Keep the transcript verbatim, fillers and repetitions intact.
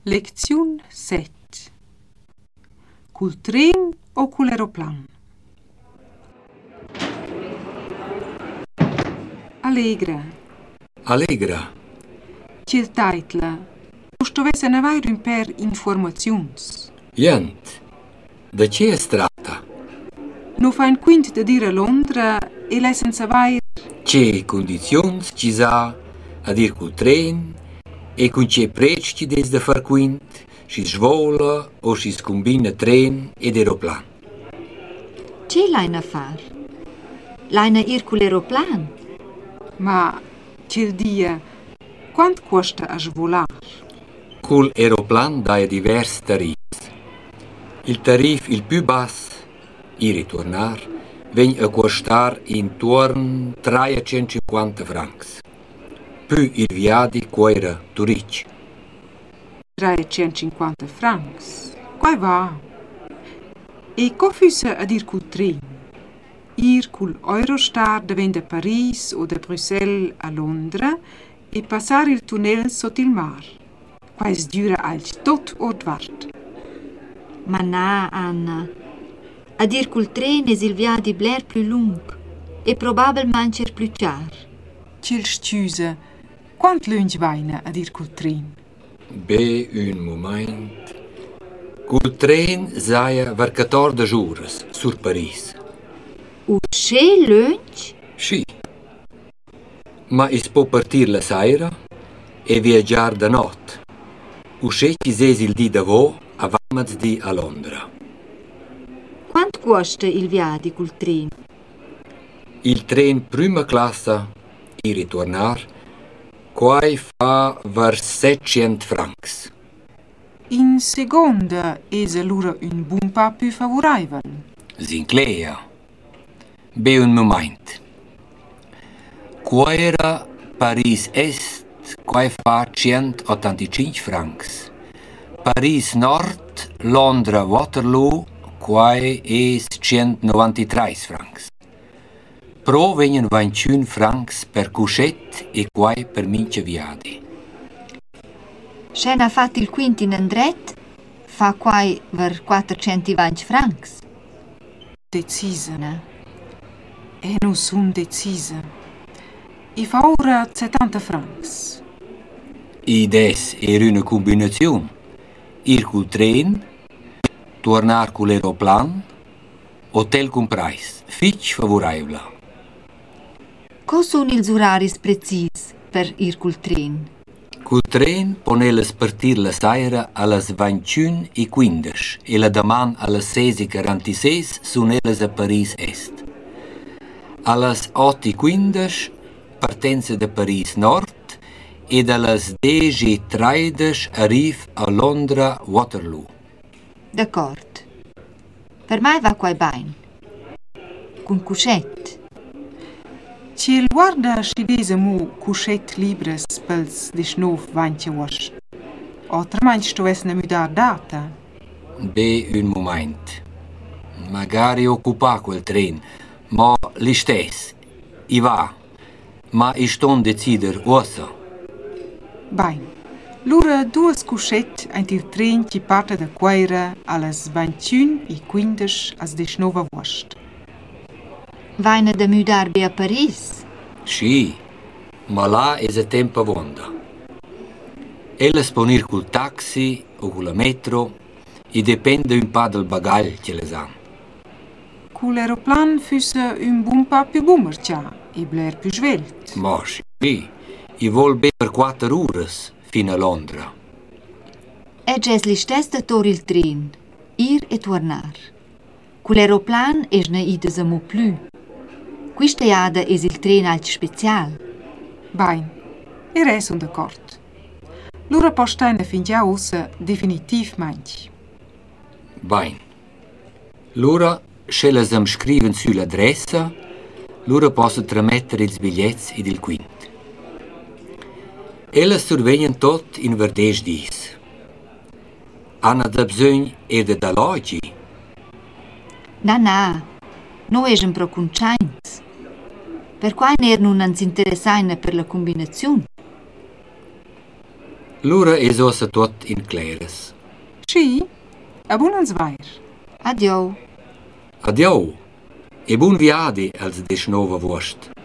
Lezione sette. Cul tren o cul aeroplan? Allegra. Allegra. Cil taitla. Ustovesse navair un per informaziuns. Jent. Da che es tratta? No fa un quint de dir a Londra e lei senza vair. Che condizions ci sa a dir cul tren e con che prec ci des da far quint, si svola o si combina tren ed aeroplan. Ce l'hai a far? L'hai a ir cul aeroplan? Ma cil dia, quant costa a svolar? Cul aeroplan daia divers tarifs. Il tarif il più bas, i ritornar, vegn a costar intorno trecentocinquanta francs. Più il viadi quaira turic. trecentocinquanta francs. Quai va. E co füsse a dir cul tren? Ir cul Eurostar da ven da Paris o da Bruxelles a Londra e passar il tunnel sotto il mar. Quais dura alch tot ordvart. Ma na, Anna. A dir cul tren es il viadi bler più lung e probabilmente più char. Cil stüse, quant lunch vaina a dir cul tren? Be un moment. Cul tren saia ver quattordici ures sur Paris. U che lunch? Sì. Ma is può partir la saira e viaggiar da not. Usce ci ses il di davo avamaz di a Londra. Quant costa il viadi cul tren? Il tren prima classa i ritornar quai fa ver settecento francs. In seconda es allura un bun pa più favorevol. Sinclair. Be un moment. Quaira Paris Est, quai fa centottantacinque francs. Paris Nord, Londra Waterloo, quai es centonovantatré francs. Pro venien ventuno francs per cuscet e quai per mince viadi. Se n'ha fatto il quint in andret, fa quai ver quattrocentoventi francs. Decisa. Na. E non sun decisa. I fa ora settanta francs. I des era una combinazione. Ir cul tren, tornar cul aeroplan, hotel con price, fitch favorevole. Co sun ils oraris precis per ir cul tren? Cul tren ponelas partir la saira a las ventuno e quindici e la daman a las sei e quarantasei sun elas a Paris Est. A las otto e quindici partenza da Paris Nord e da las dieci e tredici arriv a Londra Waterloo. D'accordo. Per mai va quai bain. Cun cuscet. Cil guarda si desa mu cuscet libres pels diciannove venti uost. Otramaing stovess na mudar data. Be un moment. Magari occupa quel tren, ma li stess. I va. Ma i ston decider ossa. Bain. Lura duas cuscet ent il tren ci parta da quaira a las ventuno e quindici as diciannove uost. Vaina da mudar be a Paris. Sì, ma là è a tempo vonda. Ella sponir col taxi o con la metro e dipende un po' dal bagaglio che le han. Cul aeroplan füsse un bun pa più bummercia e bler più svelt. Ma sì, i vol be per quattro ore fino a Londra. E ges li stess da tor il tren. Ir e tornar. Cul aeroplan es na ides a mu plü. Quista iada es il tren alt special. Bain. E re son d'accordo. Lura postaina fin già ossa definitivmente. Bain. Lura, se les am scriven sull'adressa, lura posso tramettere ils biglietti ed il quint. Ellas survegnan tot in verdeix dis. Hanno da bisogno e da alloggi. Na, na. No esem pro cunciains. Per quai ner non ans interessaina per la combinazione. L'ora es ossa tot in clares. Schi, a buon ans vair. Adio. Adieu e buon viadi als deschnova vost.